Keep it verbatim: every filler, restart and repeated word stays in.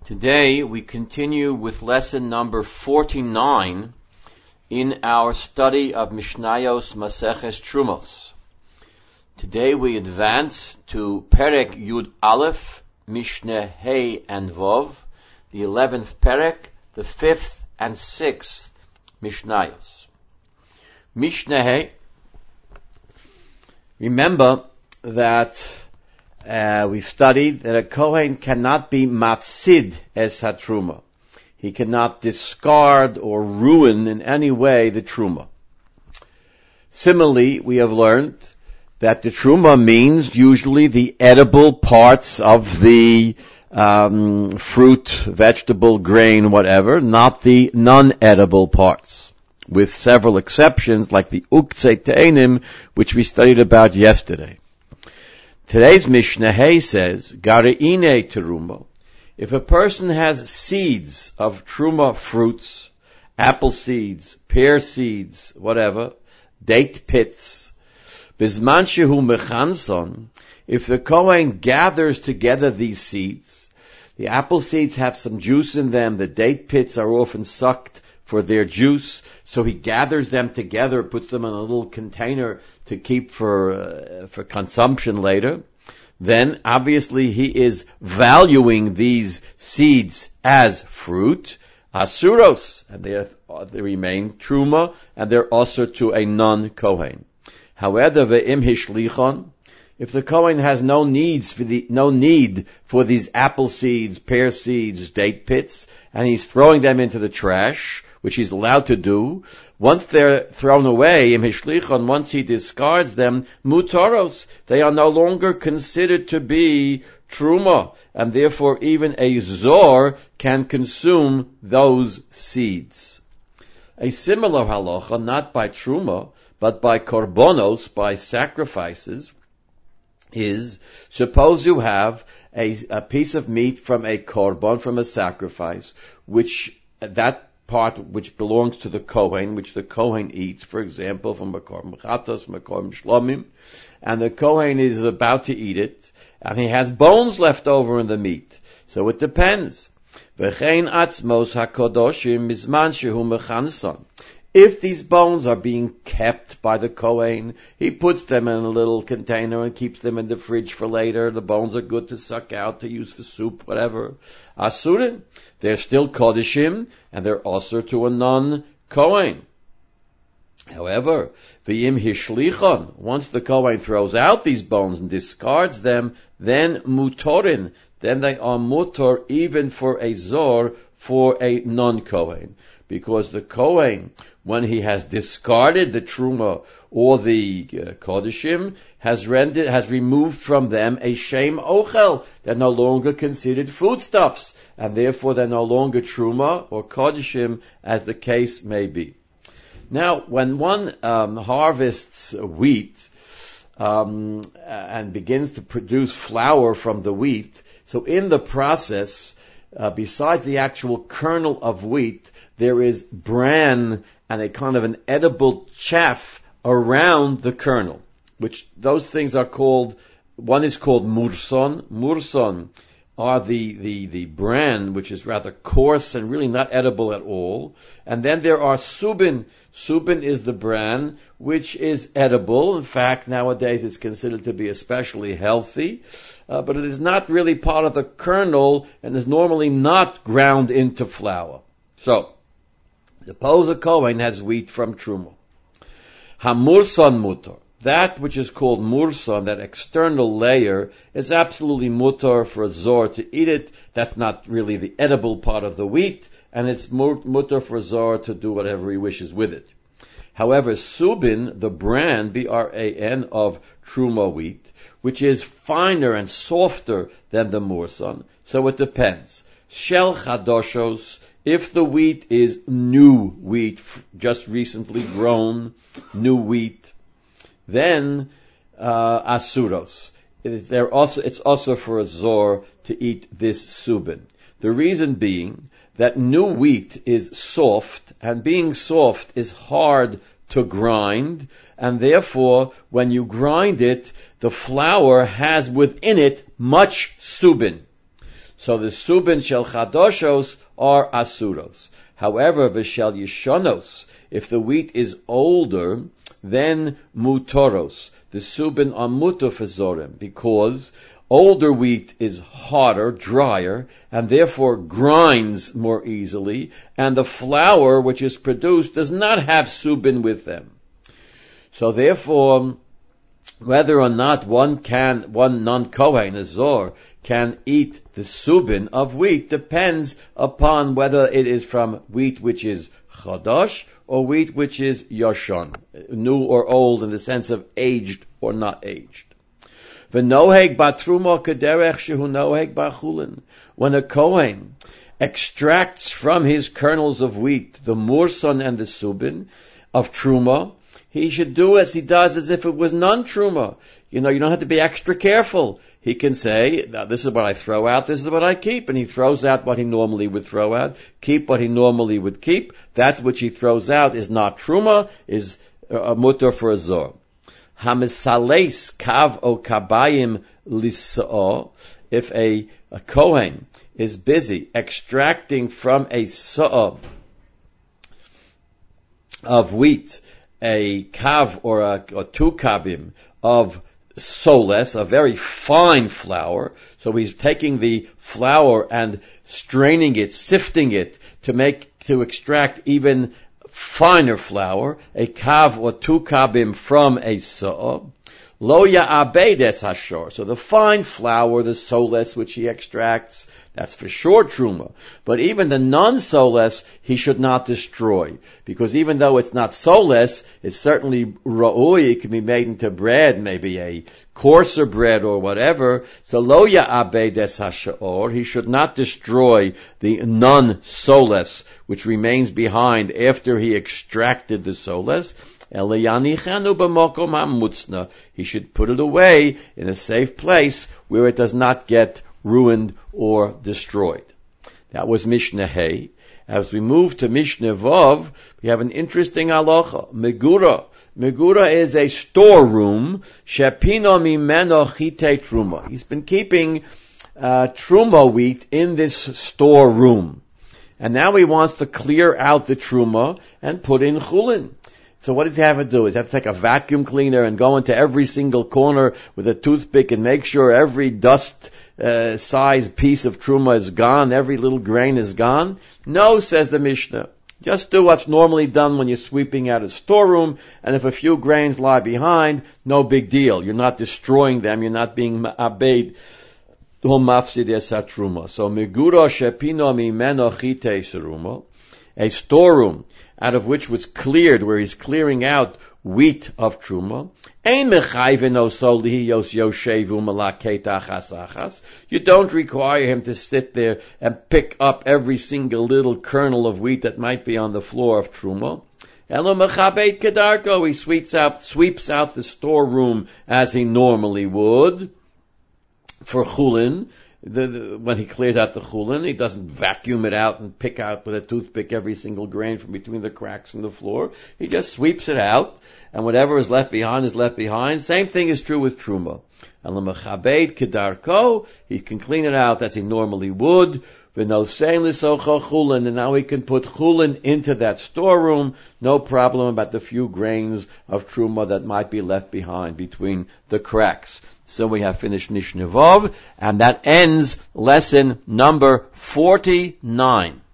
Today we continue with lesson number forty-nine in our study of Mishnayos Maseches Trumos. Today we advance to Perek Yud Aleph, Mishnah Hey and Vov, the eleventh Perek, the fifth and sixth Mishnayos. Mishnah Hey. Remember that Uh, we've studied that a Kohen cannot be mafsid es hatruma. He cannot discard or ruin in any way the truma. Similarly, we have learned that the truma means usually the edible parts of the um, fruit, vegetable, grain, whatever, not the non-edible parts, with several exceptions like the uktzei te'enim, which we studied about yesterday. Today's Mishnah Hey says, Gareine teruma. If a person has seeds of truma fruits, apple seeds, pear seeds, whatever, date pits, bisman shehu mechanson, if the Kohen gathers together these seeds, the apple seeds have some juice in them, the date pits are often sucked for their juice, so he gathers them together, puts them in a little container to keep for uh, for consumption later, then obviously he is valuing these seeds as fruit, asuros, and they, are, they remain truma, and they're also to a non-kohen. However, ve'im hishlichon, if the kohen has no needs for the no need for these apple seeds, pear seeds, date pits, and he's throwing them into the trash, which he's allowed to do, once they're thrown away, im hishlichon, once he discards them, mutaros, they are no longer considered to be truma, and therefore even a zor can consume those seeds. A similar halacha, not by truma, but by korbonos, by sacrifices, is, suppose you have a, a piece of meat from a korban, from a sacrifice, which that part which belongs to the Kohen, which the Kohen eats, for example, from Makom Chatas, Makom Shlomim, and the Kohen is about to eat it, and he has bones left over in the meat. So it depends. V'chein atzmos hakodoshim mizman shehu mechanson. If these bones are being kept by the Kohen, he puts them in a little container and keeps them in the fridge for later. The bones are good to suck out, to use for soup, whatever. Asurin, they're still kodeshim, and they're also to a non-Kohen. However, v'yim hishlichon, once the Kohen throws out these bones and discards them, then mutorin, then they are mutor even for a zor, for a non-Kohen. Because the Kohen, when he has discarded the truma or the uh, kodeshim, has rendered, has removed from them a shem ochel. They're no longer considered foodstuffs, and therefore they're no longer truma or kodeshim, as the case may be. Now, when one um, harvests wheat um, and begins to produce flour from the wheat, so in the process, uh, besides the actual kernel of wheat, there is bran and a kind of an edible chaff around the kernel, which those things are called, one is called murson. Murson are the, the, the bran, which is rather coarse and really not edible at all. And then there are subin. Subin is the bran, which is edible. In fact, nowadays it's considered to be especially healthy. Uh, but it is not really part of the kernel and is normally not ground into flour. So, suppose a Kohen has wheat from Truma. Hamurson mutar. That which is called murson, that external layer, is absolutely mutar for a zor to eat it. That's not really the edible part of the wheat, and it's mutar for a zor to do whatever he wishes with it. However, subin, the bran, B R A N, of Truma wheat, which is finer and softer than the murson, so it depends. Shel chadoshos, if the wheat is new wheat, just recently grown, new wheat, then uh, asuros. They're also, it's also for a zor to eat this subin. The reason being that new wheat is soft, and being soft is hard to grind, and therefore, when you grind it, the flour has within it much subin. So the subin shel chadoshos are asuros. However, v'shel yishonos, if the wheat is older, then mutoros. The subin are mutar for zorim, because older wheat is harder, drier, and therefore grinds more easily, and the flour which is produced does not have subin with them. So therefore, whether or not one can, one non-Kohen, a Zor, can eat the subin of wheat depends upon whether it is from wheat which is Chodosh or wheat which is Yoshon, new or old in the sense of aged or not aged. V'noheg batruma kederech shehu noheg bachulin. When a Kohen extracts from his kernels of wheat the murson and the subin of truma, he should do as he does as if it was non-truma. You know, you don't have to be extra careful. He can say, this is what I throw out, this is what I keep, and he throws out what he normally would throw out, keep what he normally would keep. That which he throws out is not truma, is a mutar for a zor. Hamisales kav o kabayim lisa'o. If a, a Kohen is busy extracting from a sa'o of wheat, a kav or, a, or two kavim of soles, a very fine flour. So he's taking the flour and straining it, sifting it to make, to extract even finer flour, a kav or two kavim from a sa'ah. Lo ya'abed es hashor. So the fine flour, the soles which he extracts, that's for sure truma. But even the non-soles, he should not destroy. Because even though it's not soles, it's certainly ra'ui, it can be made into bread, maybe a coarser bread or whatever. So lo ya'abed es hashor, he should not destroy the non-soles, which remains behind after he extracted the soles. He should put it away in a safe place where it does not get ruined or destroyed. That was Mishnah Hey. As we move to Mishnah Vav, we have an interesting halacha. Megura. Megura is a storeroom. Shepino mimeno chite truma. He's been keeping uh, truma wheat in this storeroom. And now he wants to clear out the truma and put in chulin. So what does he have to do? He have to take a vacuum cleaner and go into every single corner with a toothpick and make sure every dust uh, size piece of truma is gone, every little grain is gone? No, says the Mishnah. Just do what's normally done when you're sweeping out a storeroom, and if a few grains lie behind, no big deal. You're not destroying them. You're not being ma'abed. So megura shepino mimeno chite seruma, a storeroom out of which was cleared, where he's clearing out wheat of truma. You don't require him to sit there and pick up every single little kernel of wheat that might be on the floor of truma. He sweeps out, sweeps out the storeroom as he normally would for chulin. The, the, when he clears out the chulin, he doesn't vacuum it out and pick out with a toothpick every single grain from between the cracks in the floor. He just sweeps it out, and whatever is left behind is left behind. Same thing is true with truma. And l'mechabed kedarko, he can clean it out as he normally would. V'nosein l'socha chulin, and now he can put chulin into that storeroom. No problem about the few grains of truma that might be left behind between the cracks. So we have finished Mishnah Vav, and that ends lesson number forty-nine.